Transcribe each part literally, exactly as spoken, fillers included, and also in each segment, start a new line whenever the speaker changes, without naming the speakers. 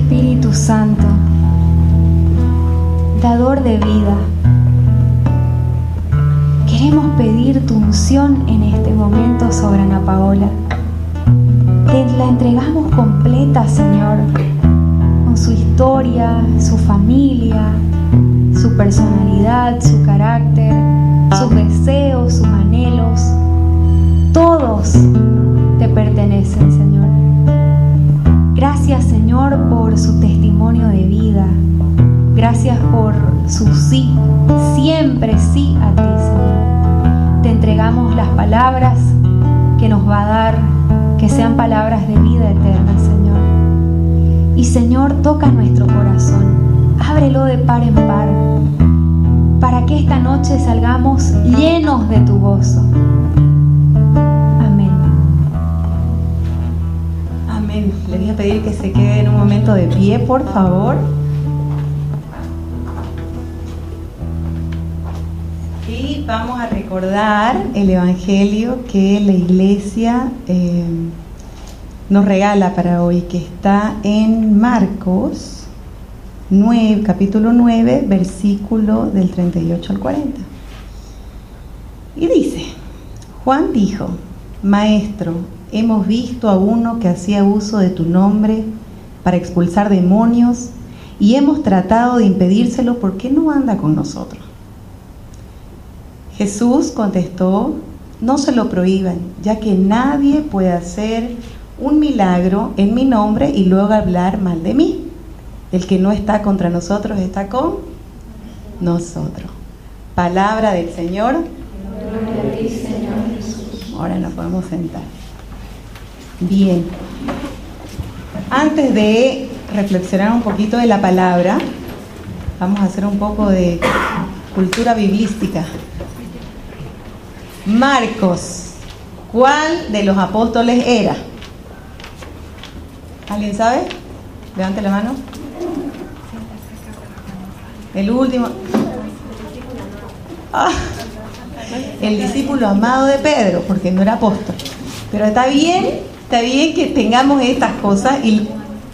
Espíritu Santo, dador de vida, queremos pedir tu unción en este momento sobre Ana Paola. Te la entregamos completa, Señor, con su historia, su familia, su personalidad, su carácter, sus deseos, sus anhelos. Todos te pertenecen, Señor. Gracias, Señor, por su testimonio de vida. Gracias por su sí, siempre sí a ti, Señor. Te entregamos las palabras que nos va a dar, que sean palabras de vida eterna, Señor. Y, Señor, toca nuestro corazón, ábrelo de par en par, para que esta noche salgamos llenos de tu gozo. Amén.
Amén. Le voy a pedir que se quede en un momento de pie, por favor. Y vamos a recordar el evangelio que la iglesia eh, nos regala para hoy, que está en Marcos nueve, capítulo nueve, versículo del treinta y ocho al cuarenta. Y dice: Juan dijo: Maestro, hemos visto a uno que hacía uso de tu nombre para expulsar demonios y hemos tratado de impedírselo porque no anda con nosotros. Jesús contestó: No se lo prohíban, ya que nadie puede hacer un milagro en mi nombre y luego hablar mal de mí. El que no está contra nosotros está con nosotros. Palabra del Señor.
Gloria a ti, Señor Jesús.
Ahora nos podemos sentar. Bien. Antes de reflexionar un poquito de la palabra, vamos a hacer un poco de cultura biblística. Marcos, ¿cuál de los apóstoles era? ¿Alguien sabe? Levante la mano. El último. Ah, el discípulo amado de Pedro, porque no era apóstol. Pero está bien, está bien que tengamos estas cosas. Y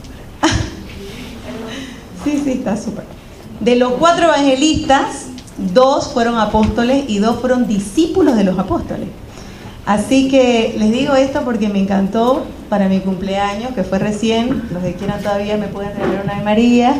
sí, sí, está súper. De los cuatro evangelistas, dos fueron apóstoles y dos fueron discípulos de los apóstoles. Así que les digo esto porque me encantó para mi cumpleaños, que fue recién. Los que quieran todavía me pueden regalar una de María.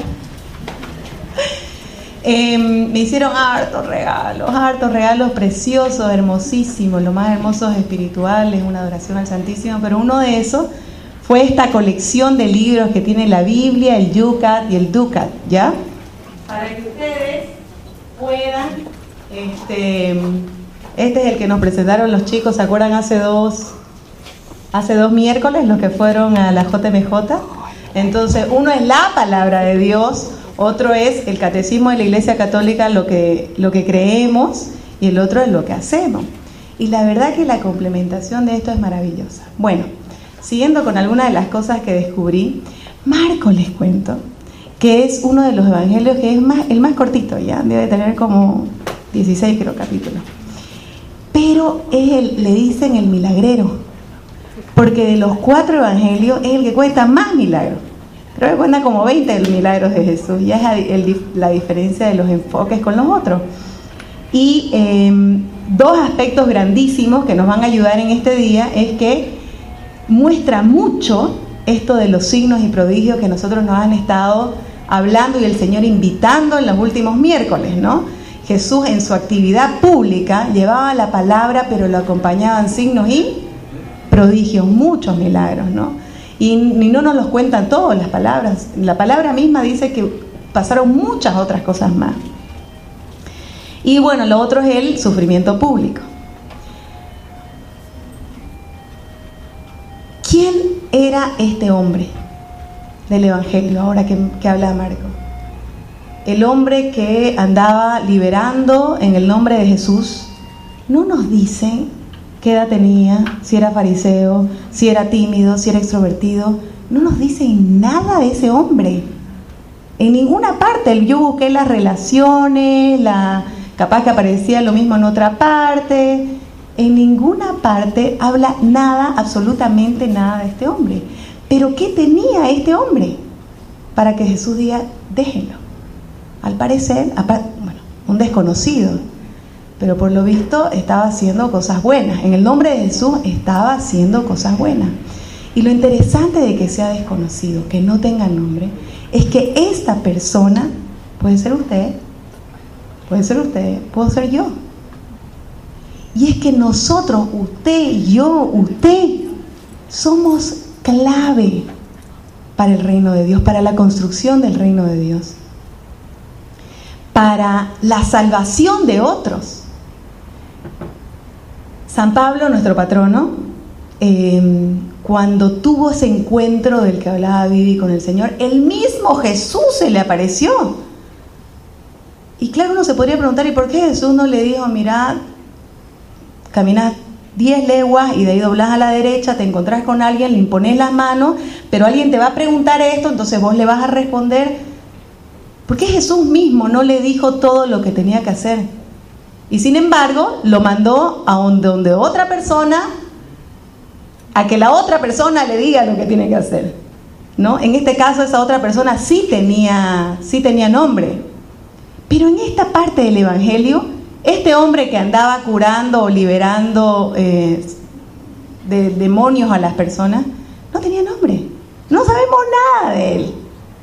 Eh, me hicieron hartos regalos, hartos regalos preciosos, hermosísimos, los más hermosos espirituales, una adoración al Santísimo, pero uno de esos fue esta colección de libros que tiene la Biblia, el Yucat y el Ducat, ¿ya? Para que ustedes puedan, este, este es el que nos presentaron los chicos, ¿se acuerdan? Hace dos, hace dos miércoles, los que fueron a la J M J. Entonces, uno es la palabra de Dios, otro es el catecismo de la Iglesia Católica, lo que, lo que creemos, y el otro es lo que hacemos. Y la verdad que la complementación de esto es maravillosa. Bueno, siguiendo con algunas de las cosas que descubrí, Marcos, les cuento, que es uno de los evangelios que es más, el más cortito, ya debe tener como dieciséis, creo, capítulos. Pero es el, le dicen el milagrero, porque de los cuatro evangelios es el que cuenta más milagros. Creo que cuenta como veinte milagros de Jesús, ya es el, el, la diferencia de los enfoques con los otros. Y eh, dos aspectos grandísimos que nos van a ayudar en este día es que muestra mucho esto de los signos y prodigios que nosotros nos han estado hablando y el Señor invitando en los últimos miércoles, ¿no? Jesús en su actividad pública llevaba la palabra, pero lo acompañaban signos y prodigios, muchos milagros, ¿no? Y, y no nos los cuentan todas las palabras. La palabra misma dice que pasaron muchas otras cosas más. Y bueno, lo otro es el sufrimiento público. ¿Quién era este hombre del Evangelio, ahora que, que habla Marco? El hombre que andaba liberando en el nombre de Jesús. No nos dicen qué edad tenía, si era fariseo, si era tímido, si era extrovertido. No nos dicen nada de ese hombre. En ninguna parte. Yo busqué las relaciones, la, capaz que aparecía lo mismo en otra parte. En ninguna parte habla nada, absolutamente nada de este hombre. ¿Pero qué tenía este hombre? para que Jesús diga, déjenlo. Al parecer, bueno, un desconocido, pero por lo visto estaba haciendo cosas buenas. En el nombre de Jesús estaba haciendo cosas buenas. Y lo interesante de que sea desconocido, que no tenga nombre, es que esta persona puede ser usted, puede ser usted, puedo ser yo. Y es que nosotros, usted, yo, usted, somos clave para el reino de Dios, para la construcción del reino de Dios, para la salvación de otros. San Pablo, nuestro patrono, eh, cuando tuvo ese encuentro del que hablaba Vivi con el Señor, el mismo Jesús se le apareció. Y claro, uno se podría preguntar, ¿y por qué Jesús no le dijo, mirad, caminas diez leguas y de ahí doblás a la derecha, te encontrás con alguien, le imponés las manos, pero alguien te va a preguntar esto, entonces vos le vas a responder? ¿Por qué Jesús mismo no le dijo todo lo que tenía que hacer? Y sin embargo, lo mandó a donde, donde otra persona, a que la otra persona le diga lo que tiene que hacer, ¿no? En este caso, esa otra persona sí tenía, sí tenía nombre. Pero en esta parte del Evangelio, este hombre que andaba curando o liberando eh, de demonios a las personas, no tenía nombre. No sabemos nada de él.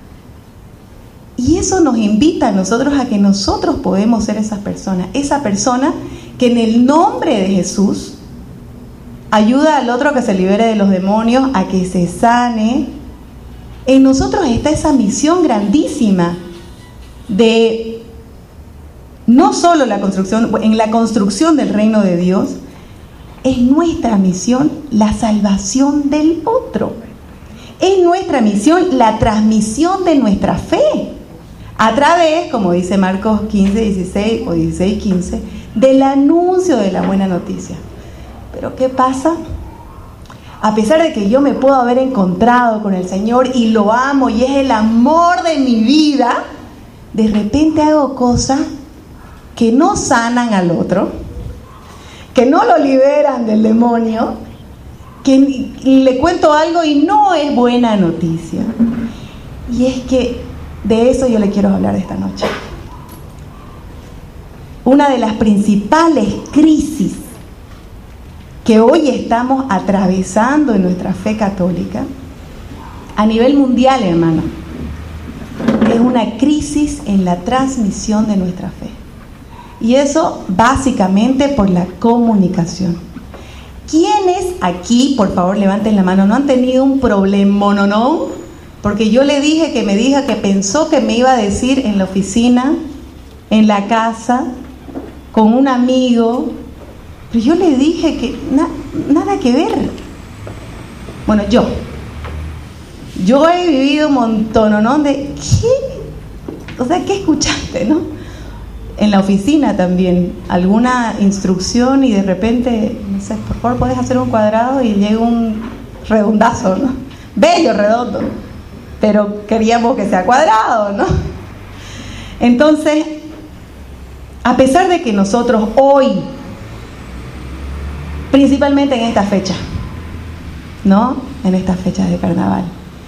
Y eso nos invita a nosotros a que nosotros podemos ser esas personas. Esa persona que en el nombre de Jesús ayuda al otro a que se libere de los demonios, a que se sane. En nosotros está esa misión grandísima de no solo la construcción, en la construcción del reino de Dios, es nuestra misión la salvación del otro. Es nuestra misión la transmisión de nuestra fe, a través, como dice Marcos quince, dieciséis o dieciséis, quince, del anuncio de la buena noticia. Pero ¿qué pasa? A pesar de que yo me puedo haber encontrado con el Señor y lo amo y es el amor de mi vida, de repente hago cosas que no sanan al otro, que no lo liberan del demonio, que le cuento algo y no es buena noticia. Y es que de eso yo le quiero hablar esta noche. Una de las principales crisis que hoy estamos atravesando en nuestra fe católica, a nivel mundial, hermano, es una crisis en la transmisión de nuestra fe. Y eso básicamente por la comunicación. ¿Quiénes aquí, por favor levanten la mano, no han tenido un problema, no, no? Porque yo le dije que me dijo que pensó que me iba a decir en la oficina, en la casa, con un amigo, pero yo le dije que na, nada que ver. Bueno, yo, yo he vivido un montón, ¿no? De ¿qué? O sea, ¿qué escuchaste, no? En la oficina también, alguna instrucción y de repente, no sé, por favor, podés hacer un cuadrado y llega un redondazo, ¿no? Bello, redondo, pero queríamos que sea cuadrado, ¿no? Entonces, a pesar de que nosotros hoy, principalmente en esta fecha, ¿no? En estas fechas de carnaval,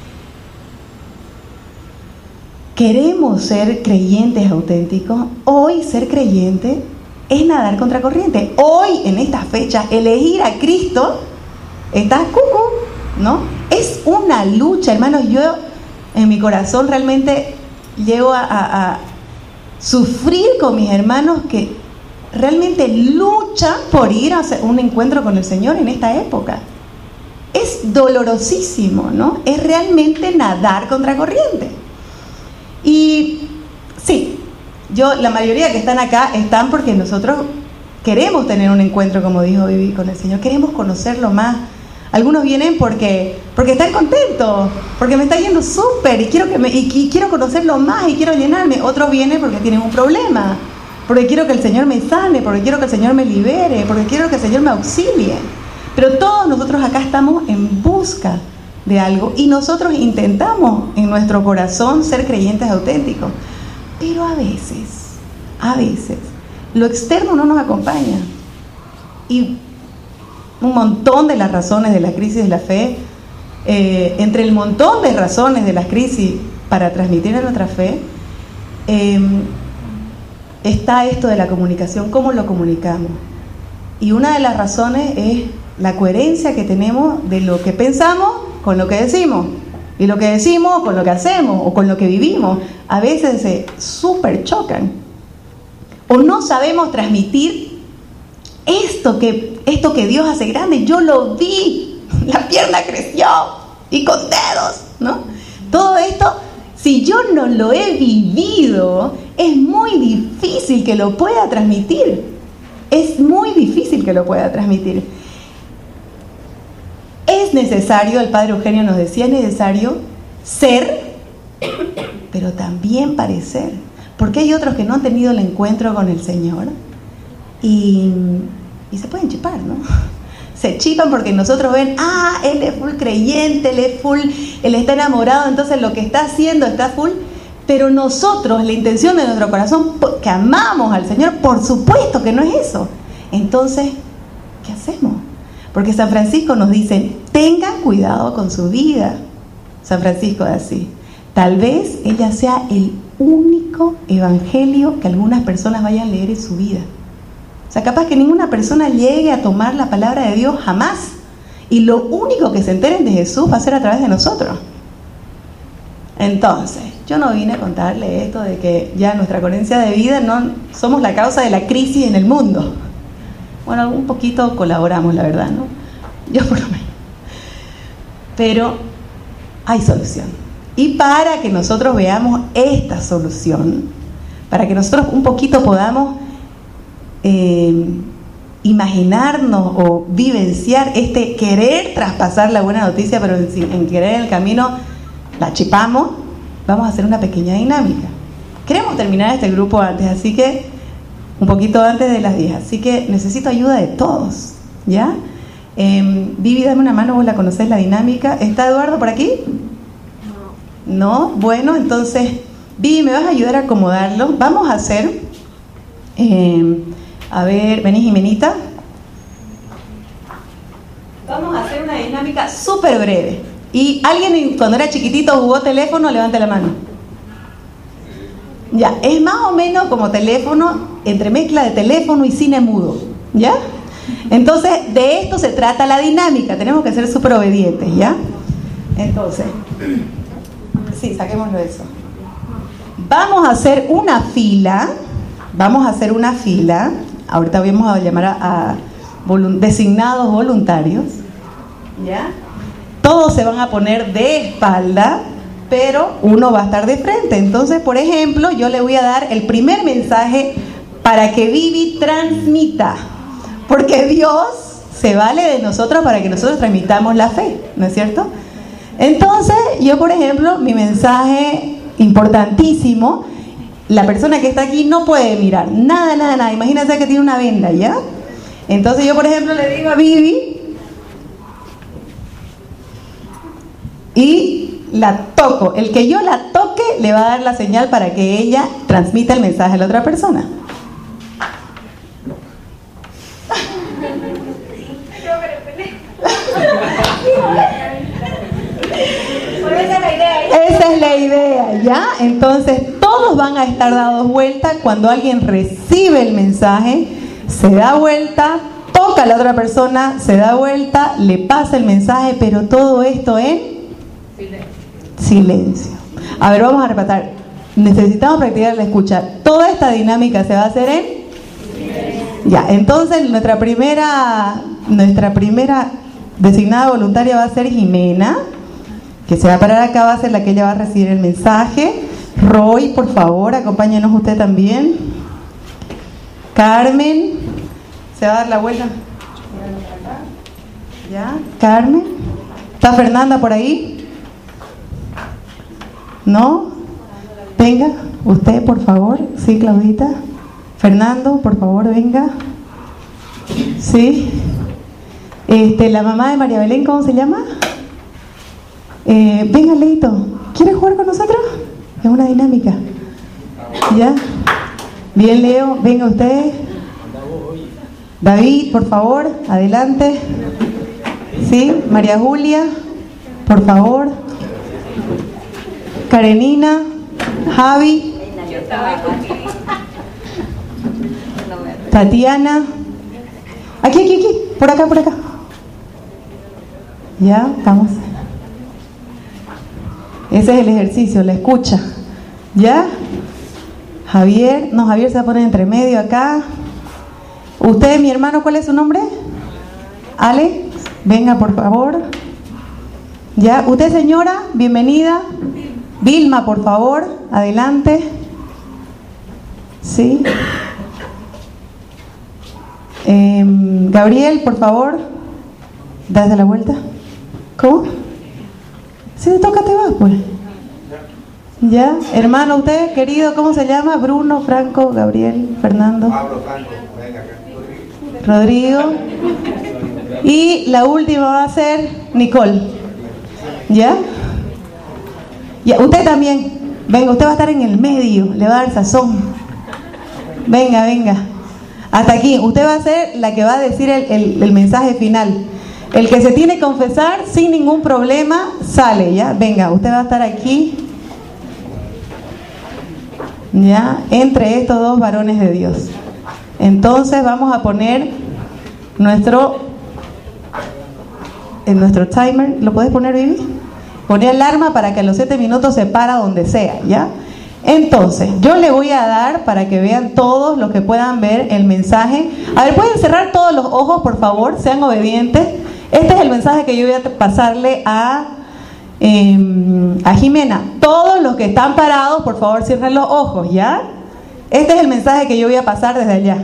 queremos ser creyentes auténticos, hoy ser creyente es nadar contra corriente. Hoy, en esta fecha, elegir a Cristo está cucú, ¿no? Es una lucha, hermanos. Yo en mi corazón realmente llego a, a, a sufrir con mis hermanos que realmente luchan por ir a hacer un encuentro con el Señor en esta época. Es dolorosísimo, ¿no? Es realmente nadar contra corriente. Y sí, yo, la mayoría que están acá están porque nosotros queremos tener un encuentro, como dijo Vivi, con el Señor, queremos conocerlo más. Algunos vienen porque, porque están contentos, porque me está yendo súper y quiero que me, y, y quiero conocerlo más y quiero llenarme. Otros vienen porque tienen un problema, porque quiero que el Señor me sane, porque quiero que el Señor me libere, porque quiero que el Señor me auxilie. Pero todos nosotros acá estamos en busca de algo y nosotros intentamos en nuestro corazón ser creyentes auténticos, pero a veces a veces lo externo no nos acompaña y un montón de las razones de la crisis de la fe, eh, entre el montón de razones de las crisis para transmitir nuestra fe, eh, está esto de la comunicación, cómo lo comunicamos. Y una de las razones es la coherencia que tenemos de lo que pensamos con lo que decimos, y lo que decimos con lo que hacemos o con lo que vivimos. A veces se súper chocan, o no sabemos transmitir esto que, esto que Dios hace grande. Yo lo vi, la pierna creció y con dedos, ¿no? Todo esto, si yo no lo he vivido, es muy difícil que lo pueda transmitir. Es muy difícil que lo pueda transmitir. Es necesario, el Padre Eugenio nos decía, es necesario ser, pero también parecer. Porque hay otros que no han tenido el encuentro con el Señor y, y se pueden chipar, ¿no? Se chipan porque nosotros ven, ah, él es full creyente, él es full, él está enamorado, entonces lo que está haciendo está full. Pero nosotros, la intención de nuestro corazón, que amamos al Señor, por supuesto que no es eso. Entonces, ¿qué hacemos? Porque San Francisco nos dice, tengan cuidado con su vida. San Francisco de Asís. Tal vez ella sea el único evangelio que algunas personas vayan a leer en su vida. O sea, capaz que ninguna persona llegue a tomar la palabra de Dios jamás. Y lo único que se enteren de Jesús va a ser a través de nosotros. Entonces, yo no vine a contarle esto de que ya nuestra coherencia de vida no somos la causa de la crisis en el mundo. Bueno, un poquito colaboramos, la verdad, ¿no? Yo por lo menos. Pero hay solución. Y para que nosotros veamos esta solución, para que nosotros un poquito podamos eh, imaginarnos o vivenciar este querer traspasar la buena noticia, pero en, en querer el camino la chipamos, vamos a hacer una pequeña dinámica. Queremos terminar este grupo antes, así que un poquito antes de las diez, así que necesito ayuda de todos, ¿ya? Eh, Vivi, dame una mano, vos la conocés la dinámica. ¿Está Eduardo por aquí? No. ¿No? Bueno, entonces, Vivi, ¿me vas a ayudar a acomodarlo? Vamos a hacer, eh, a ver, vení Jimenita. Vamos a hacer una dinámica súper breve. ¿Y alguien cuando era chiquitito jugó teléfono? Levante la mano. Ya, es más o menos como teléfono, entre mezcla de teléfono y cine mudo, ¿ya? Entonces, de esto se trata la dinámica, tenemos que ser súper obedientes, ¿ya? Entonces, sí, saquémoslo de eso. Vamos a hacer una fila, vamos a hacer una fila, ahorita vamos a llamar a, a volun- designados voluntarios, ¿ya? Todos se van a poner de espalda, pero uno va a estar de frente. Entonces, por ejemplo, yo le voy a dar el primer mensaje para que Vivi transmita, porque Dios se vale de nosotros para que nosotros transmitamos la fe, ¿no es cierto? Entonces, yo, por ejemplo, mi mensaje importantísimo, la persona que está aquí no puede mirar, nada, nada, nada. Imagínense que tiene una venda, ¿ya? Entonces yo, por ejemplo, le digo a Vivi y la toco. El que yo la toque le va a dar la señal para que ella transmita el mensaje a la otra persona. Esa es la idea, ¿ya? Entonces todos van a estar dados vuelta. Cuando alguien recibe el mensaje, se da vuelta, toca a la otra persona, se da vuelta, le pasa el mensaje, pero todo esto en silencio. A ver, vamos a repetir. Necesitamos practicar la escucha. Toda esta dinámica se va a hacer en silencio. Ya, entonces nuestra primera nuestra primera designada voluntaria va a ser Jimena, que se va a parar acá, va a ser la que ella va a recibir el mensaje. Roy, por favor, acompáñenos usted también. Carmen, se va a dar la vuelta. Ya, Carmen. ¿Está Fernanda por ahí? ¿No? Venga, usted, por favor. Sí, Claudita. Fernando, por favor, venga. Sí. Este, la mamá de María Belén, ¿cómo se llama? Eh, venga, Leito. ¿Quiere jugar con nosotros? Es una dinámica. ¿Ya? Bien, Leo. Venga usted. David, por favor, adelante. Sí, María Julia, por favor. Karenina, Javi, Tatiana. Aquí, aquí, aquí, por acá, por acá. Ya, estamos. Ese es el ejercicio, la escucha. ¿Ya? Javier, no, Javier se va a poner entre medio acá. Usted, mi hermano, ¿cuál es su nombre? Ale, venga por favor. ¿Ya? Usted, señora, bienvenida. Vilma, por favor, adelante. Sí. Eh, Gabriel, por favor, date la vuelta. ¿Cómo? Si te toca, te vas, pues. ¿Ya? Hermano, usted, querido, ¿cómo se llama? Bruno, Franco, Gabriel, Fernando. Pablo, Franco, venga acá. Rodrigo. Y la última va a ser Nicole. ¿Ya? Ya, usted también. Venga, usted va a estar en el medio, le va a dar sazón. Venga, venga. Hasta aquí. Usted va a ser la que va a decir el, el, el mensaje final. El que se tiene que confesar sin ningún problema sale, ¿ya? Venga, usted va a estar aquí. ¿Ya? Entre estos dos varones de Dios. Entonces vamos a poner nuestro en nuestro timer. ¿Lo puedes poner, Vivi? Poner alarma para que a los siete minutos se para donde sea, ¿ya? Entonces, yo le voy a dar para que vean todos los que puedan ver el mensaje. A ver, ¿pueden cerrar todos los ojos, por favor? Sean obedientes. Este es el mensaje que yo voy a pasarle a, eh, a Jimena. Todos los que están parados, por favor, cierren los ojos, ¿ya? Este es el mensaje que yo voy a pasar desde allá.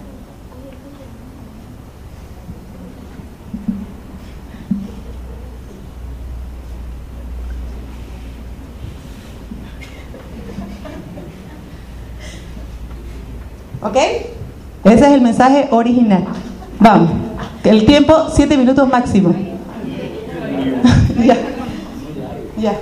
¿Ok? Ese es el mensaje original. Vamos. El tiempo, siete minutos máximo. Ya. Ya.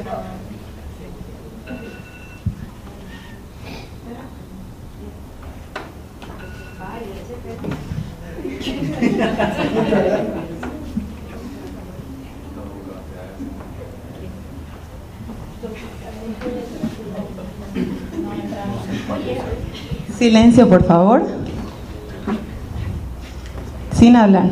Silencio, por favor. Sin hablar.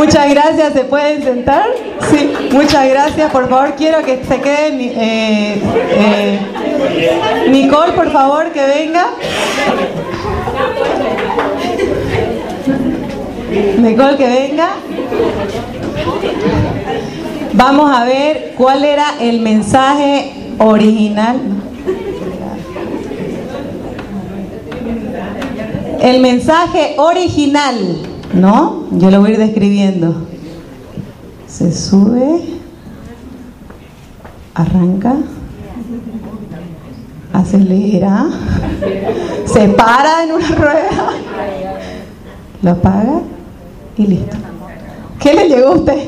Muchas gracias, ¿se pueden sentar? Sí, muchas gracias, por favor, quiero que se queden. Eh, eh, Nicole, por favor, que venga. Nicole, que venga. Vamos a ver cuál era el mensaje original. El mensaje original, ¿no? Yo lo voy a ir describiendo. Se sube, arranca, acelera, se para en una rueda, lo apaga y listo. ¿Qué le llegó a usted?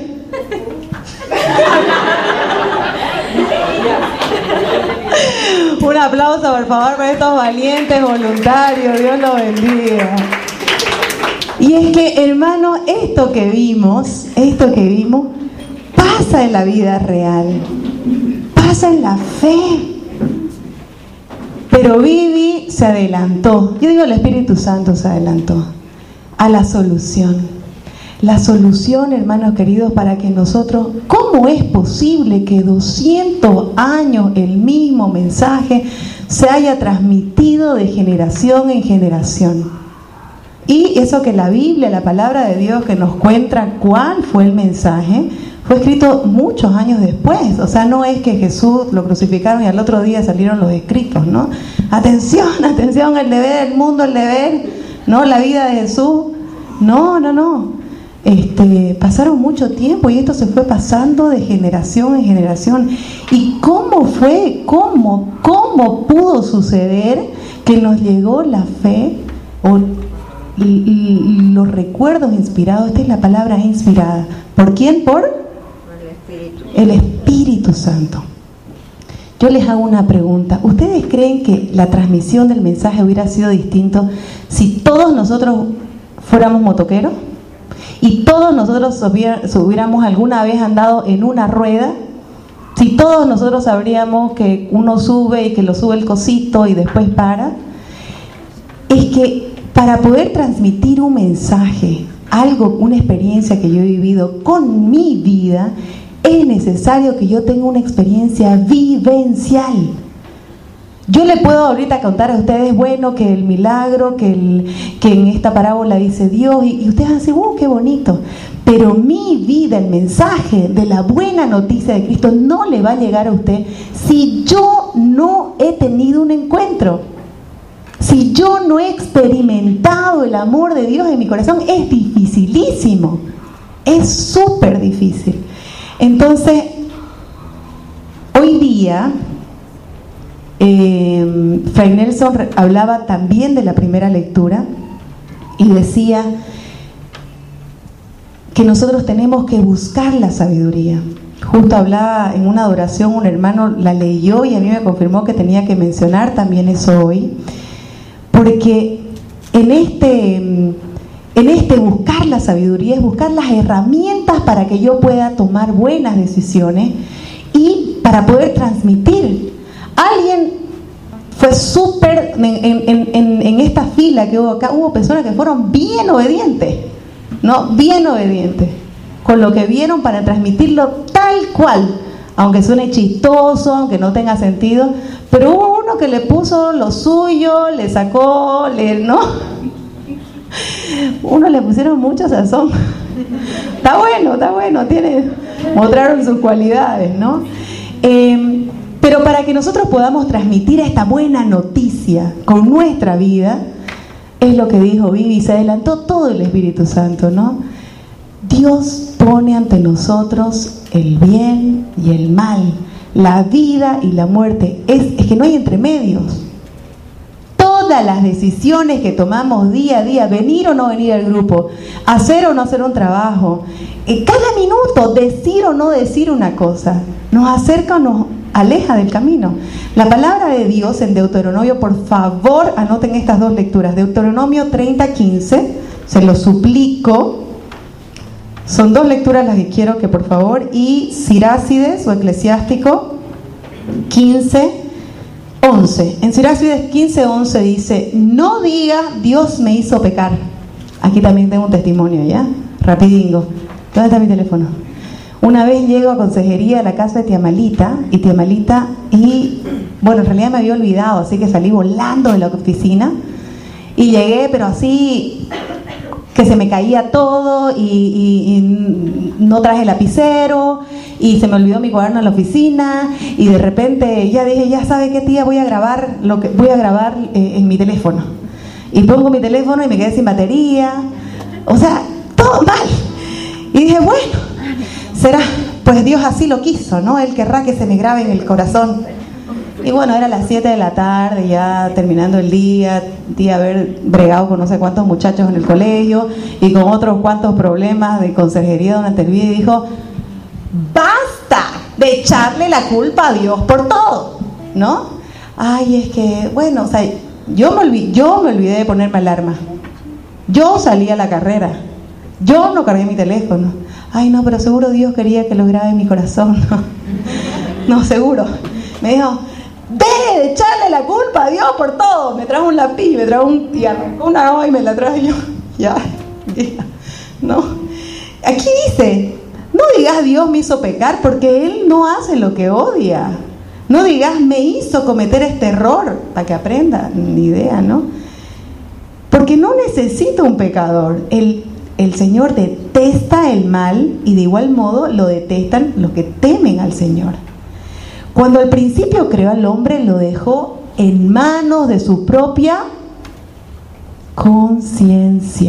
Un aplauso, por favor, para estos valientes voluntarios. Dios los bendiga. Y es que, hermano, esto que vimos, esto que vimos, pasa en la vida real, pasa en la fe. Pero Vivi se adelantó, yo digo el Espíritu Santo se adelantó a la solución. La solución, hermanos queridos, para que nosotros, ¿cómo es posible que doscientos años el mismo mensaje se haya transmitido de generación en generación? Y eso que la Biblia, la palabra de Dios que nos cuenta cuál fue el mensaje, fue escrito muchos años después. O sea, no es que Jesús lo crucificaron y al otro día salieron los escritos, ¿no? Atención, atención, el deber del mundo, el deber, ¿no? La vida de Jesús. No, no, no. Este, pasaron mucho tiempo y esto se fue pasando de generación en generación. ¿Y cómo fue? ¿Cómo? ¿Cómo pudo suceder que nos llegó la fe o y, y los recuerdos inspirados? Esta es la palabra inspirada. ¿Por quién? Por el Espíritu. El Espíritu Santo. Yo les hago una pregunta. ¿Ustedes creen que la transmisión del mensaje hubiera sido distinto si todos nosotros fuéramos motoqueros? Y todos nosotros hubiéramos alguna vez andado en una rueda, si todos nosotros sabríamos que uno sube y que lo sube el cosito y después para. Es que para poder transmitir un mensaje, algo, una experiencia que yo he vivido con mi vida, es necesario que yo tenga una experiencia vivencial. Yo le puedo ahorita contar a ustedes, bueno, que el milagro, que, el, que en esta parábola dice Dios, y, y ustedes dicen, ¡uh, qué bonito! Pero mi vida, el mensaje de la buena noticia de Cristo no le va a llegar a usted si yo no he tenido un encuentro. Si yo no he experimentado el amor de Dios en mi corazón, es dificilísimo. Es súper difícil. Entonces, hoy día... Eh, Fray Nelson hablaba también de la primera lectura y decía que nosotros tenemos que buscar la sabiduría. Justo hablaba en una adoración, un hermano la leyó y a mí me confirmó que tenía que mencionar también eso hoy, porque en este, en este buscar la sabiduría es buscar las herramientas para que yo pueda tomar buenas decisiones y para poder transmitir. Alguien fue súper, en, en, en, en esta fila que hubo acá, hubo personas que fueron bien obedientes, ¿no? Bien obedientes, con lo que vieron para transmitirlo tal cual, aunque suene chistoso, aunque no tenga sentido, pero hubo uno que le puso lo suyo, le sacó, le, ¿no? Uno le pusieron mucho sazón. Está bueno, está bueno, tiene, mostraron sus cualidades, ¿no? Eh, Pero para que nosotros podamos transmitir esta buena noticia con nuestra vida, es lo que dijo Vivi, se adelantó todo el Espíritu Santo, ¿no? Dios pone ante nosotros el bien y el mal, la vida y la muerte. Es, es que no hay entremedios. Todas las decisiones que tomamos día a día, venir o no venir al grupo, hacer o no hacer un trabajo, en cada minuto decir o no decir una cosa, nos acerca o nos aleja del camino. La palabra de Dios en Deuteronomio, por favor anoten estas dos lecturas, Deuteronomio treinta, quince, se lo suplico, son dos lecturas las que quiero que por favor, y Sirácides o Eclesiástico quince, once. En Sirácides quince, once dice, no diga Dios me hizo pecar. Aquí también tengo un testimonio, ¿ya? Rapidingo. ¿Dónde está mi teléfono? Una vez llego a consejería a la casa de tía Malita, y tía Malita, y bueno, en realidad me había olvidado, así que salí volando de la oficina, y llegué, pero así, que se me caía todo, y, y, y no traje lapicero, y se me olvidó mi cuaderno en la oficina, y de repente ya dije, ya sabe qué tía, voy a grabar, lo que, voy a grabar eh, en mi teléfono. Y pongo mi teléfono y me quedé sin batería, o sea, todo mal. Y dije, bueno, será, pues Dios así lo quiso, ¿no? Él querrá que se me grabe en el corazón. Y bueno, era las siete de la tarde, ya terminando el día, de haber bregado con no sé cuántos muchachos en el colegio y con otros cuantos problemas de conserjería durante el día, y dijo, basta de echarle la culpa a Dios por todo, ¿no? Ay, es que, bueno, o sea, yo me olvidé, yo me olvidé de ponerme alarma. Yo salí a la carrera. Yo no cargué mi teléfono. Ay, no, pero seguro Dios quería que lo grabe en mi corazón. No, no, seguro. Me dijo, deje de echarle la culpa a Dios por todo. Me trajo un lápiz, me trajo un... y arrancó una hoja y me la traje yo. Ya, ya, no. Aquí dice, no digas Dios me hizo pecar, porque Él no hace lo que odia. No digas me hizo cometer este error, para que aprenda, ni idea, ¿no? Porque no necesita un pecador. El El Señor detesta el mal, y de igual modo lo detestan los que temen al Señor. Cuando al principio creó al hombre, lo dejó en manos de su propia conciencia.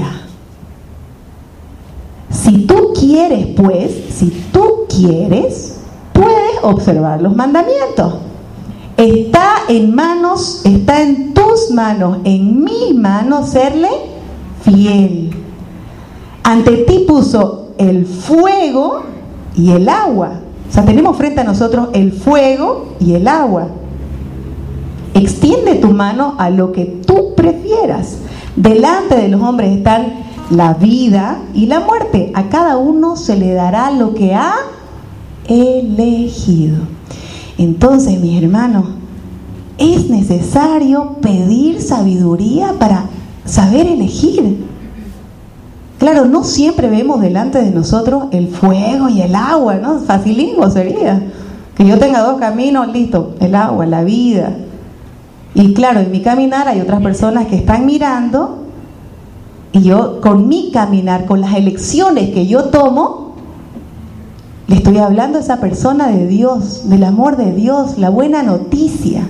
Si tú quieres, pues, si tú quieres, puedes observar los mandamientos. Está en manos, está en tus manos, en mis manos, serle fiel. Ante ti puso el fuego y el agua. O sea, tenemos frente a nosotros el fuego y el agua. Extiende tu mano a lo que tú prefieras. Delante de los hombres están la vida y la muerte. A cada uno se le dará lo que ha elegido. Entonces, mis hermanos, es necesario pedir sabiduría para saber elegir. Claro, no siempre vemos delante de nosotros el fuego y el agua, ¿no? Facilingo sería. Que yo tenga dos caminos, listo, el agua, la vida. Y claro, en mi caminar hay otras personas que están mirando, y yo con mi caminar, con las elecciones que yo tomo, le estoy hablando a esa persona de Dios, del amor de Dios, la buena noticia.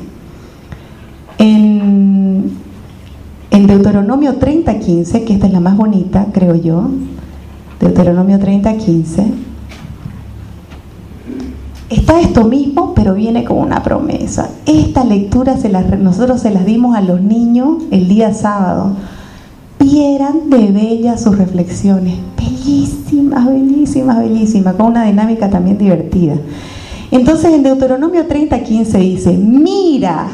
En... En Deuteronomio treinta, quince, que esta es la más bonita, creo yo, Deuteronomio treinta, quince, está esto mismo, pero viene con una promesa. Esta lectura se la, nosotros se las dimos a los niños el día sábado. Vieran de bellas sus reflexiones, bellísimas, bellísimas, bellísimas, con una dinámica también divertida. Entonces en Deuteronomio treinta, quince dice, mira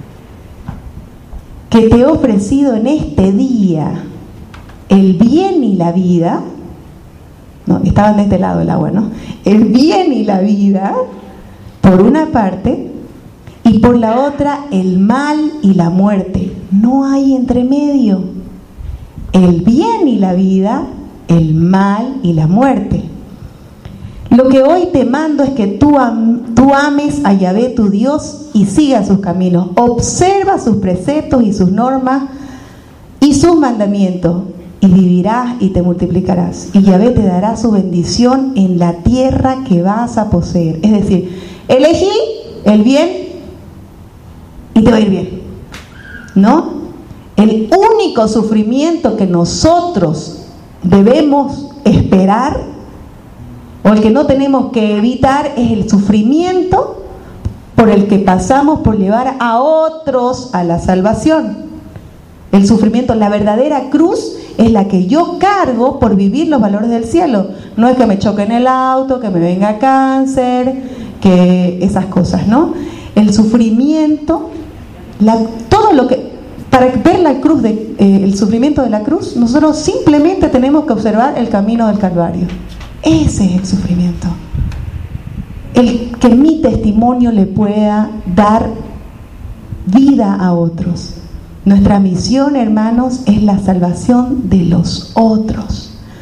que te he ofrecido en este día el bien y la vida. No, estaban de este lado el agua, ¿no? El bien y la vida, por una parte, y por la otra, el mal y la muerte. No hay entremedio. El bien y la vida, el mal y la muerte. Lo que hoy te mando es que tú, am, tú ames a Yahvé tu Dios y sigas sus caminos. Observa sus preceptos y sus normas y sus mandamientos, y vivirás y te multiplicarás. Y Yahvé te dará su bendición en la tierra que vas a poseer. Es decir, elegí el bien y te va a ir bien, ¿no? El único sufrimiento que nosotros debemos esperar, o el que no tenemos que evitar, es el sufrimiento por el que pasamos por llevar a otros a la salvación. El sufrimiento, la verdadera cruz, es la que yo cargo por vivir los valores del cielo. No es que me choque en el auto, que me venga cáncer, que esas cosas, ¿no? El sufrimiento, la, todo lo que... Para ver la cruz, de, eh, el sufrimiento de la cruz, nosotros simplemente tenemos que observar el camino del Calvario. Ese es el sufrimiento. El que mi testimonio le pueda dar vida a otros. Nuestra misión, hermanos, es la salvación de los otros.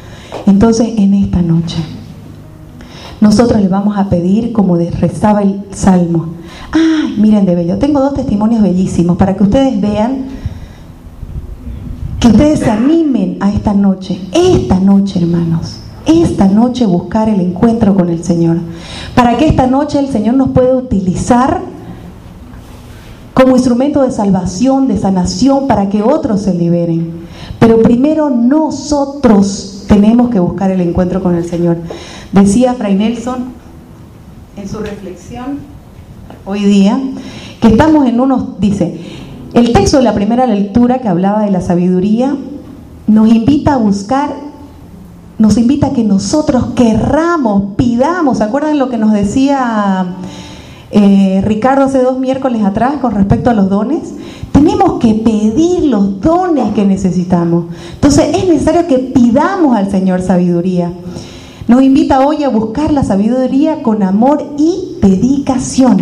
Entonces, en esta noche, nosotros le vamos a pedir, como rezaba el Salmo. ¡Ay, miren de bello! Tengo dos testimonios bellísimos para que ustedes vean, que ustedes se animen a esta noche, esta noche, hermanos, esta noche buscar el encuentro con el Señor, para que esta noche el Señor nos pueda utilizar como instrumento de salvación, de sanación, para que otros se liberen. Pero primero nosotros tenemos que buscar el encuentro con el Señor. Decía Fray Nelson en su reflexión hoy día, que estamos en unos, dice, el texto de la primera lectura que hablaba de la sabiduría nos invita a buscar, nos invita a que nosotros querramos, pidamos. ¿Se acuerdan lo que nos decía eh, Ricardo hace dos miércoles atrás con respecto a los dones? Tenemos que pedir los dones que necesitamos. Entonces es necesario que pidamos al Señor sabiduría. Nos invita hoy a buscar la sabiduría con amor y dedicación.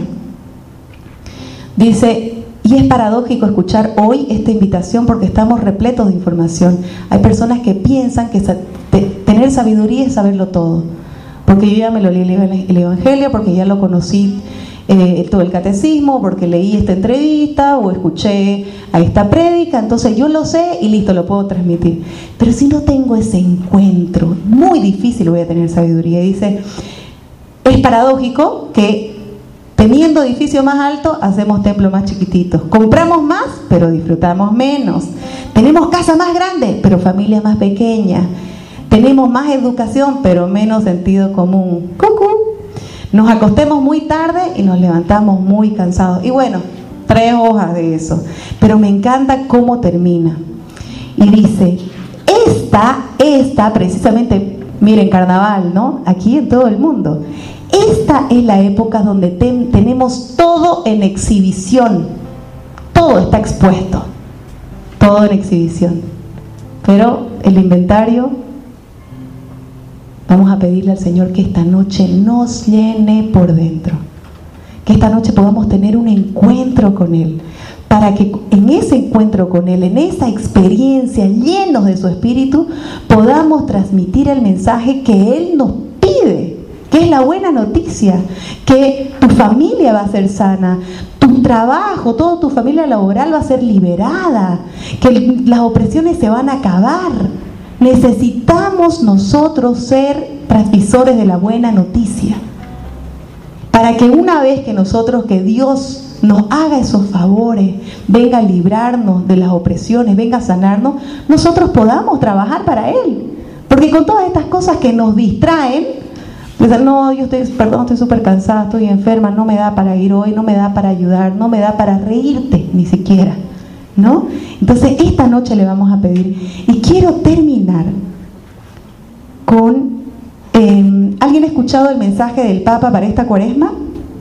Dice, y es paradójico escuchar hoy esta invitación porque estamos repletos de información. Hay personas que piensan que tener sabiduría es saberlo todo. Porque yo ya me lo leí el Evangelio, porque ya lo conocí eh, todo el catecismo, porque leí esta entrevista o escuché a esta prédica, entonces yo lo sé y listo, lo puedo transmitir. Pero si no tengo ese encuentro, muy difícil voy a tener sabiduría. Dice, es paradójico que teniendo edificio más alto, hacemos templos más chiquititos. Compramos más, pero disfrutamos menos. Tenemos casa más grande, pero familia más pequeña. Tenemos más educación, pero menos sentido común. ¡Cucú! Nos acostemos muy tarde y nos levantamos muy cansados. Y bueno, tres hojas de eso. Pero me encanta cómo termina. Y dice, esta, esta, precisamente, miren, carnaval, ¿no? Aquí en todo el mundo. Esta es la época donde ten, tenemos todo en exhibición. Todo está expuesto. Todo en exhibición. Pero el inventario, vamos a pedirle al Señor que esta noche nos llene por dentro. Que esta noche podamos tener un encuentro con Él. Para que en ese encuentro con Él, en esa experiencia, llenos de su Espíritu, podamos transmitir el mensaje que Él nos pide. Que es la buena noticia, que tu familia va a ser sana, tu trabajo, toda tu familia laboral va a ser liberada, que las opresiones se van a acabar. Necesitamos nosotros ser transmisores de la buena noticia, para que una vez que nosotros, que Dios nos haga esos favores, venga a librarnos de las opresiones, venga a sanarnos, nosotros podamos trabajar para Él. Porque con todas estas cosas que nos distraen, no, yo estoy, perdón, estoy súper cansada, estoy enferma, no me da para ir hoy, no me da para ayudar, no me da para reírte ni siquiera, ¿no? Entonces esta noche le vamos a pedir. Y quiero terminar con eh, ¿alguien ha escuchado el mensaje del Papa para esta cuaresma?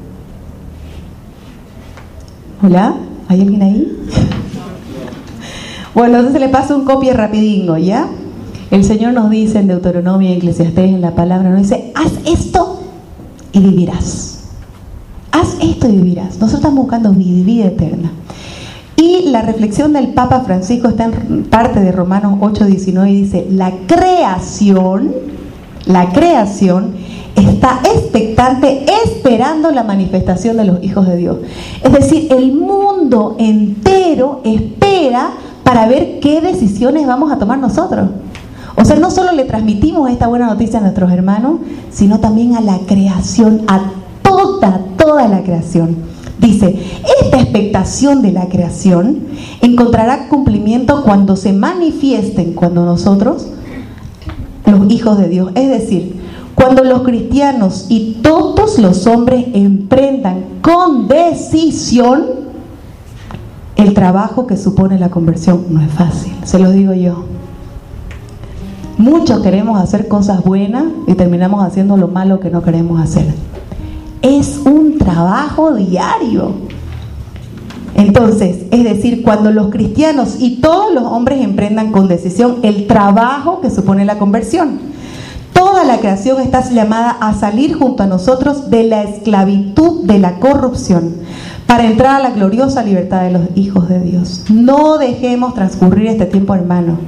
¿Hola? ¿Hay alguien ahí? Bueno, entonces le paso un copia rapidingo, ¿ya? El Señor nos dice en Deuteronomio y Eclesiastés, en la palabra, nos dice, haz esto y vivirás. Haz esto y vivirás. Nosotros estamos buscando vida eterna. Y la reflexión del Papa Francisco está en parte de Romanos ocho diecinueve y dice, la creación, la creación está expectante, esperando la manifestación de los hijos de Dios. Es decir, el mundo entero espera para ver qué decisiones vamos a tomar nosotros. O sea, no solo le transmitimos esta buena noticia a nuestros hermanos, sino también a la creación, a toda, toda la creación. Dice, esta expectación de la creación encontrará cumplimiento cuando se manifiesten, cuando nosotros, los hijos de Dios, es decir, cuando los cristianos y todos los hombres emprendan con decisión el trabajo que supone la conversión. No es fácil, se lo digo yo. Muchos queremos hacer cosas buenas y terminamos haciendo lo malo que no queremos hacer. Es un trabajo diario. Entonces, es decir, cuando los cristianos y todos los hombres emprendan con decisión el trabajo que supone la conversión, toda la creación está llamada a salir junto a nosotros de la esclavitud de la corrupción para entrar a la gloriosa libertad de los hijos de Dios. No dejemos transcurrir este tiempo, hermano.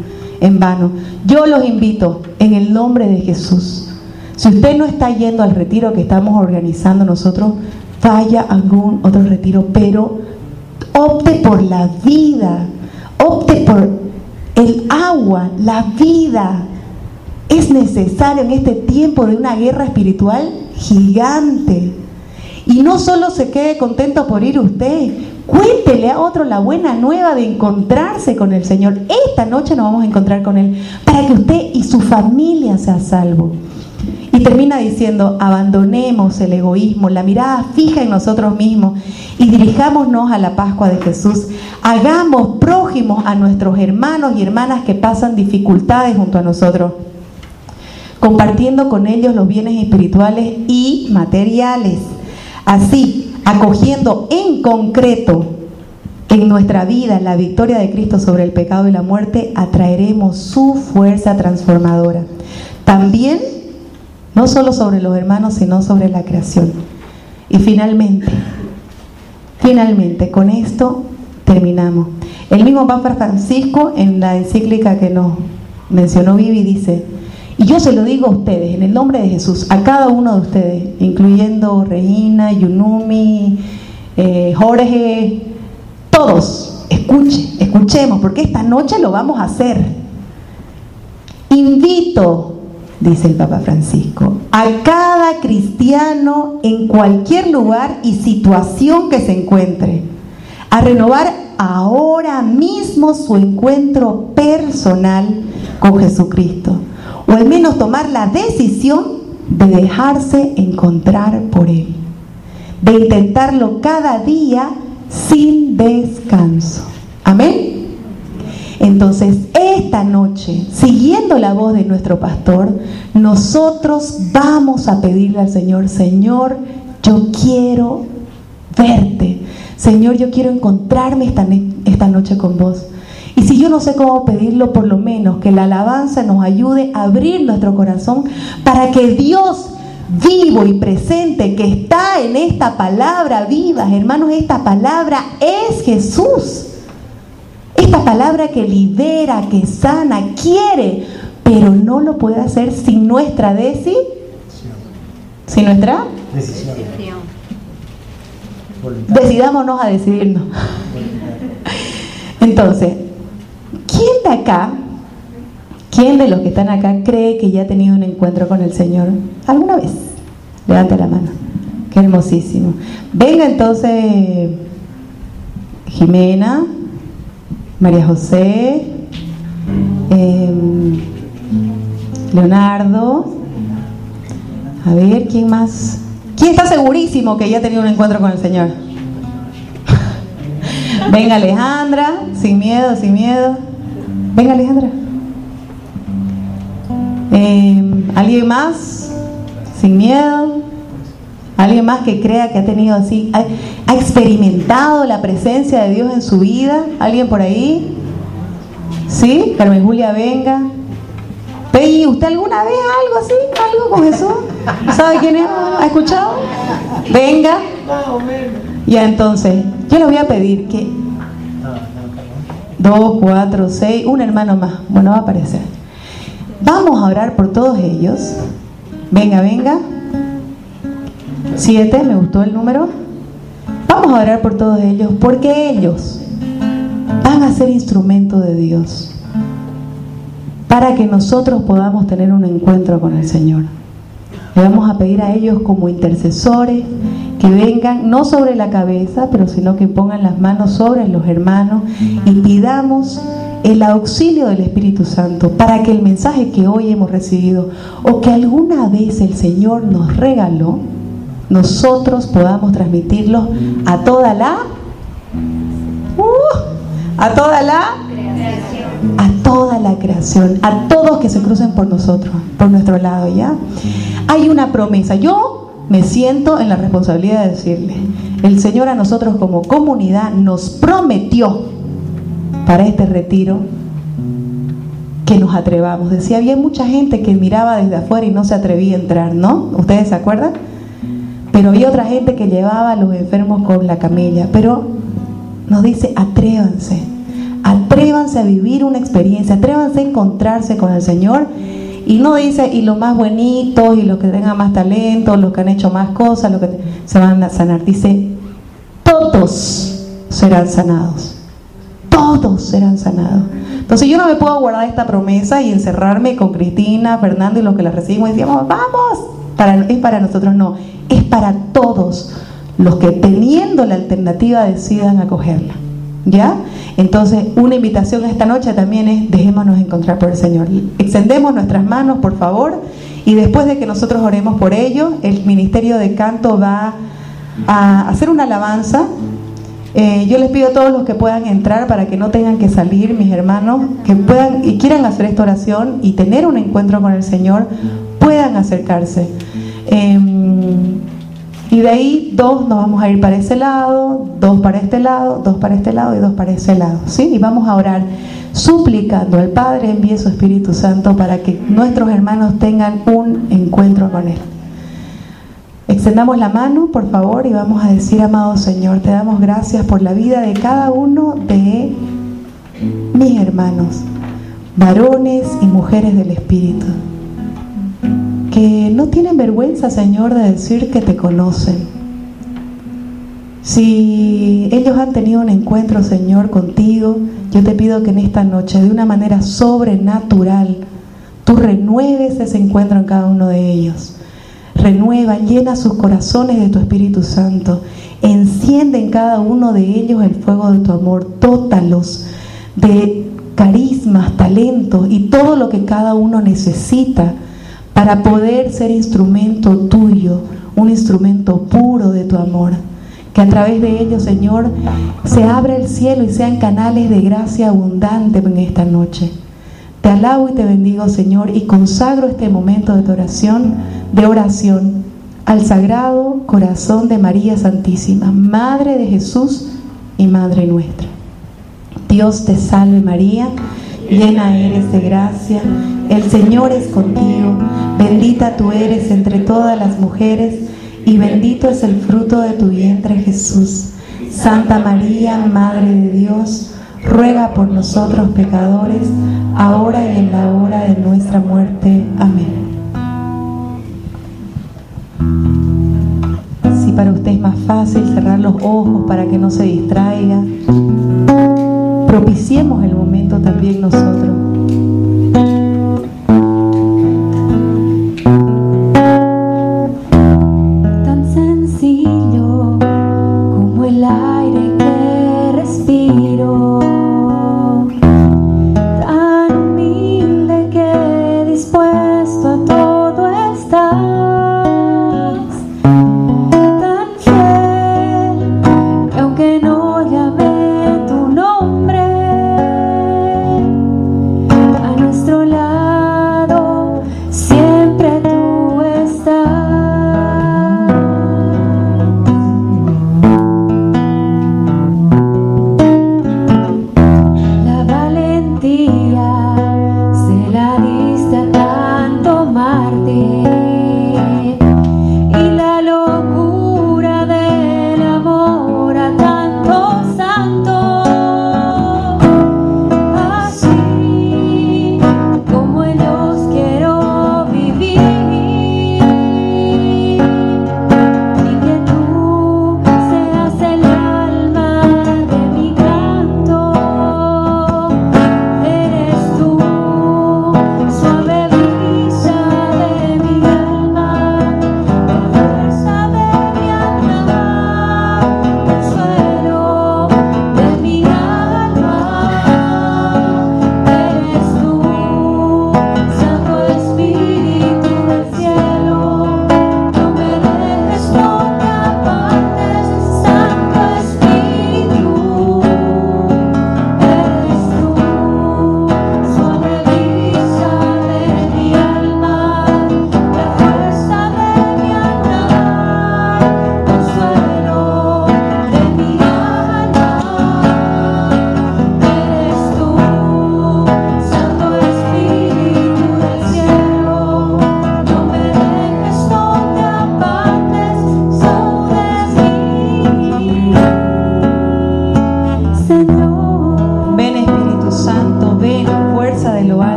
en vano. Yo los invito en el nombre de Jesús. Si usted no está yendo al retiro que estamos organizando nosotros, vaya a algún otro retiro, pero opte por la vida, opte por el agua, la vida. Es necesario en este tiempo de una guerra espiritual gigante. Y no solo se quede contento por ir usted, cuéntele a otro la buena nueva de encontrarse con el Señor. Esta noche nos vamos a encontrar con Él para que usted y su familia sea salvo. Y termina diciendo: abandonemos el egoísmo, la mirada fija en nosotros mismos y dirijámonos a la Pascua de Jesús. Hagamos prójimos a nuestros hermanos y hermanas que pasan dificultades junto a nosotros, compartiendo con ellos los bienes espirituales y materiales. Así, acogiendo en concreto en nuestra vida la victoria de Cristo sobre el pecado y la muerte, atraeremos su fuerza transformadora. También, no solo sobre los hermanos, sino sobre la creación. Y finalmente, finalmente, con esto terminamos. El mismo Papa Francisco, en la encíclica que nos mencionó Vivi, dice: y yo se lo digo a ustedes, en el nombre de Jesús, a cada uno de ustedes, incluyendo Regina, Yunumi, eh, Jorge, todos, escuchen, escuchemos, porque esta noche lo vamos a hacer. Invito, dice el Papa Francisco, a cada cristiano en cualquier lugar y situación que se encuentre, a renovar ahora mismo su encuentro personal con Jesucristo, o al menos tomar la decisión de dejarse encontrar por Él, de intentarlo cada día sin descanso. Amén. Entonces, esta noche, siguiendo la voz de nuestro pastor, nosotros vamos a pedirle al Señor: Señor, yo quiero verte. Señor, yo quiero encontrarme esta, esta noche con vos. Y si yo no sé cómo pedirlo, por lo menos que la alabanza nos ayude a abrir nuestro corazón para que Dios vivo y presente, que está en esta palabra viva, hermanos, esta palabra es Jesús. Esta palabra que libera, que sana, quiere, pero no lo puede hacer sin nuestra decisión. ¿Sin nuestra?
Decisión.
Decidámonos a decidirnos. Entonces, ¿quién de acá, quién de los que están acá cree que ya ha tenido un encuentro con el Señor alguna vez? Levante la mano. Qué hermosísimo. Venga entonces Jimena, María José, eh, Leonardo. A ver, ¿quién más? ¿Quién está segurísimo que ya ha tenido un encuentro con el Señor? Venga Alejandra, sin miedo, sin miedo. Venga Alejandra. Eh, ¿Alguien más? Sin miedo. ¿Alguien más que crea que ha tenido así, ha, ha experimentado la presencia de Dios en su vida? ¿Alguien por ahí? ¿Sí? Carmen Julia, venga. ¿Y usted alguna vez algo así? ¿Algo con Jesús? ¿Sabe quién es? ¿Ha escuchado? Venga. Ya, entonces, yo le voy a pedir que dos, cuatro, seis, un hermano más. Bueno, va a aparecer. Vamos a orar por todos ellos. Venga, venga. Siete, me gustó el número. Vamos a orar por todos ellos, porque ellos van a ser instrumento de Dios para que nosotros podamos tener un encuentro con el Señor. Le vamos a pedir a ellos como intercesores que vengan, no sobre la cabeza, pero sino que pongan las manos sobre los hermanos y pidamos el auxilio del Espíritu Santo para que el mensaje que hoy hemos recibido o que alguna vez el Señor nos regaló, nosotros podamos transmitirlo a toda la uh, a toda la a toda la creación, a todos que se crucen por nosotros, por nuestro lado. Ya hay una promesa. Yo me siento en la responsabilidad de decirle, el Señor a nosotros como comunidad nos prometió para este retiro que nos atrevamos. Decía, había mucha gente que miraba desde afuera y no se atrevía a entrar, ¿no? ¿Ustedes se acuerdan? Pero había otra gente que llevaba a los enfermos con la camilla. Pero nos dice, atrévanse, Atrévanse a vivir una experiencia, atrévanse a encontrarse con el Señor. Y no dice, y los más bonitos, y los que tengan más talento, los que han hecho más cosas, los que se van a sanar. Dice, todos serán sanados. Todos serán sanados. Entonces yo no me puedo guardar esta promesa y encerrarme con Cristina, Fernando y los que la recibimos y decíamos, vamos. Para, es para nosotros, no. Es para todos los que teniendo la alternativa decidan acogerla. ¿Ya? Entonces una invitación esta noche también es dejémonos encontrar por el Señor. Extendemos nuestras manos, por favor, y después de que nosotros oremos por ello, el Ministerio de Canto va a hacer una alabanza. eh, yo les pido a todos los que puedan entrar para que no tengan que salir, mis hermanos, que puedan y quieran hacer esta oración y tener un encuentro con el Señor, puedan acercarse. eh, Y de ahí dos nos vamos a ir para ese lado, dos para este lado, dos para este lado y dos para ese lado, ¿sí? Y vamos a orar suplicando al Padre envíe su Espíritu Santo para que nuestros hermanos tengan un encuentro con Él. Extendamos la mano, por favor, y vamos a decir, amado Señor, te damos gracias por la vida de cada uno de mis hermanos, varones y mujeres del Espíritu, que no tienen vergüenza, Señor, de decir que te conocen. Si ellos han tenido un encuentro, Señor, contigo, yo te pido que en esta noche, de una manera sobrenatural, tú renueves ese encuentro en cada uno de ellos. Renueva, llena sus corazones de tu Espíritu Santo. Enciende en cada uno de ellos el fuego de tu amor. Dótalos de carismas, talentos y todo lo que cada uno necesita para poder ser instrumento tuyo, un instrumento puro de tu amor. Que a través de ellos, Señor, se abra el cielo y sean canales de gracia abundante en esta noche. Te alabo y te bendigo, Señor, y consagro este momento de tu oración, de oración, al Sagrado Corazón de María Santísima, Madre de Jesús y Madre nuestra. Dios te salve María, llena eres de gracia, el Señor es contigo, bendita tú eres entre todas las mujeres, y bendito es el fruto de tu vientre Jesús. Santa María, Madre de Dios, ruega por nosotros pecadores, ahora y en la hora de nuestra muerte. Amén. Si para usted es más fácil cerrar los ojos para que no se distraiga, propiciemos el momento también nosotros.
Aunque no llame tu nombre,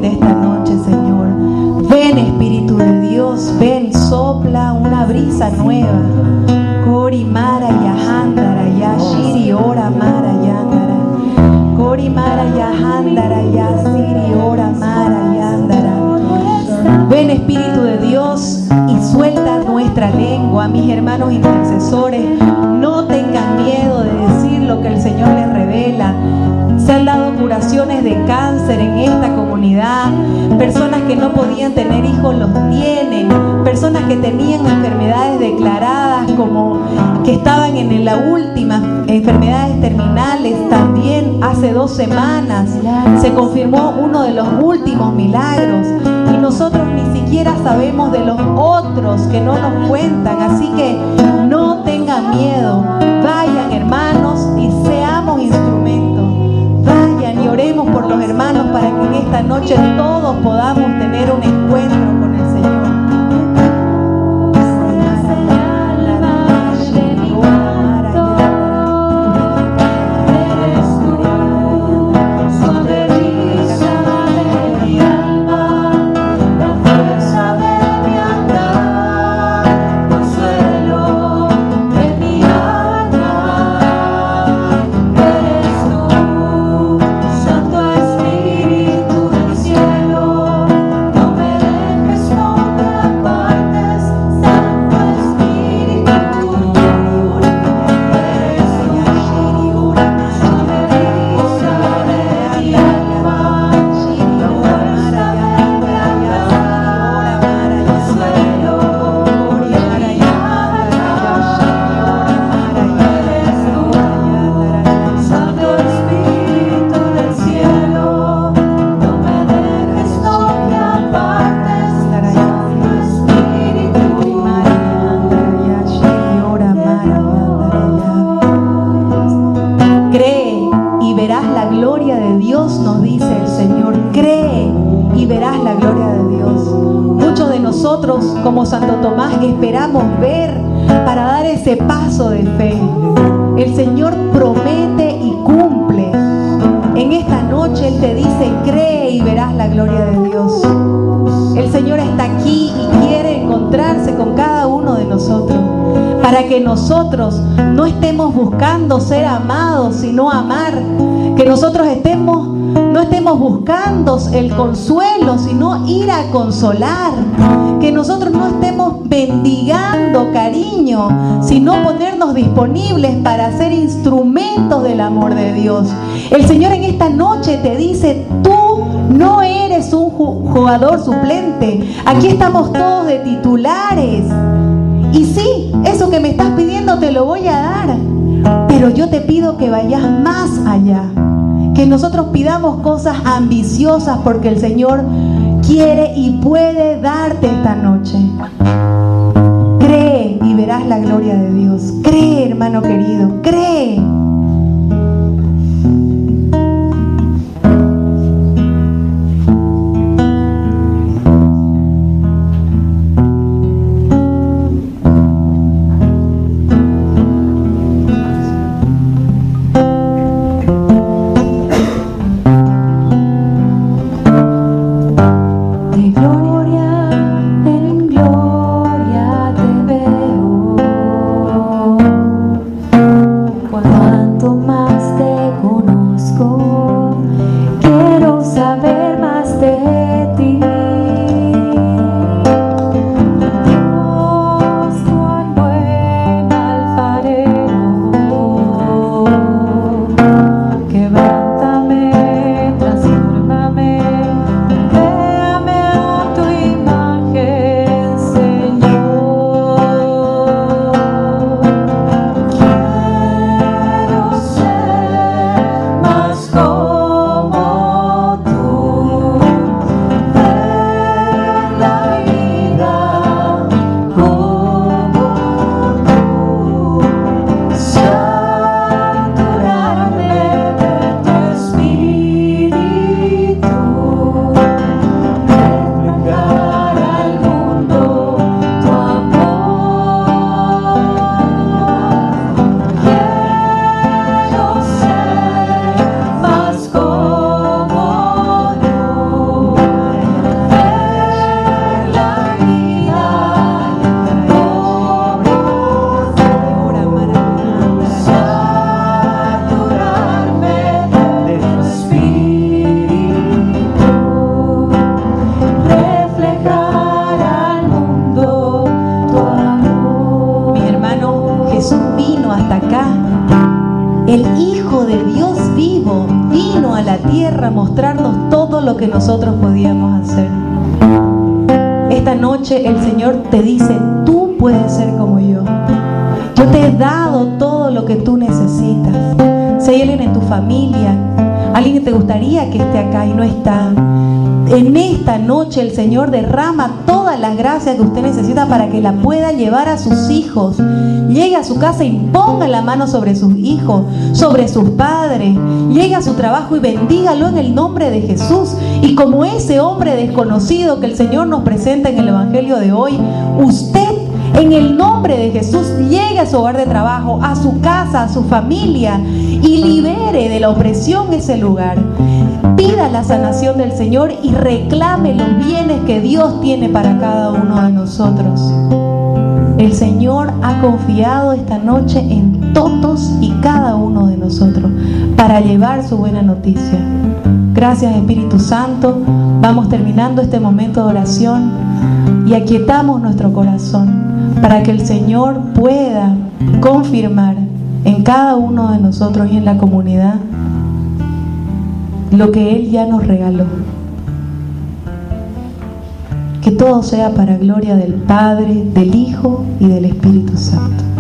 de esta noche, Señor. Ven, Espíritu de Dios, ven, sopla una brisa nueva. Kori Mara Yahandara Yashiri Ora Mara Yandara. Kori Mara Yahandara Yashiri Ora Mara Yandara. Ven, Espíritu de Dios, y suelta nuestra lengua. Mis hermanos intercesores, no tengan miedo de decir lo que el Señor les revela. Se han dado curaciones de cáncer en esta comunidad. Personas que no podían tener hijos los tienen. Personas que tenían enfermedades declaradas como que estaban en la última, enfermedades terminales. También hace dos semanas se confirmó uno de los últimos milagros. Y nosotros ni siquiera sabemos de los otros que no nos cuentan. Así que no tengan miedo. Vayan, hermanos, y seamos instrumentos. Vayan y oremos por los hermanos para que en esta noche todos podamos tener un encuentro con el Señor. Como Santo Tomás esperamos ver para dar ese paso de fe. El Señor promete y cumple. En esta noche Él te dice: cree y verás la gloria de Dios. El Señor está aquí y quiere encontrarse con cada uno de nosotros, para que nosotros no estemos buscando ser amados, sino amar. Que nosotros estemos no estemos buscando el consuelo, sino ir a consolar. Que nosotros no estemos mendigando cariño, sino ponernos disponibles para ser instrumentos del amor de Dios. El Señor en esta noche te dice: tú no eres un jugador suplente. Aquí estamos todos de titulares. Y sí, eso que me estás pidiendo te lo voy a dar, pero yo te pido que vayas más allá. Que nosotros pidamos cosas ambiciosas, porque el Señor quiere y puede darte esta noche. Cree y verás la gloria de Dios. Cree, hermano querido, cree.
Cuando
tierra a mostrarnos todo lo que nosotros podíamos hacer. Esta noche el Señor te dice: tú puedes ser como yo. Yo te he dado todo lo que tú necesitas. Si hay alguien en tu familia, alguien que te gustaría que esté acá y no está, en esta noche el Señor derrama todas las gracias que usted necesita para que la pueda llevar a sus hijos. Llegue a su casa y ponga la mano sobre sus hijos, sobre sus padres. Llegue a su trabajo y bendígalo en el nombre de Jesús. Y como ese hombre desconocido que el Señor nos presenta en el Evangelio de hoy, usted en el nombre de Jesús llegue a su hogar de trabajo, a su casa, a su familia, y libere de la opresión ese lugar. Pida la sanación del Señor y reclame los bienes que Dios tiene para cada uno de nosotros. El Señor ha confiado esta noche en todos y cada uno de nosotros para llevar su buena noticia. Gracias, Espíritu Santo. Vamos terminando este momento de oración y aquietamos nuestro corazón para que el Señor pueda confirmar en cada uno de nosotros y en la comunidad lo que Él ya nos regaló. Que todo sea para gloria del Padre, del Hijo y del Espíritu Santo.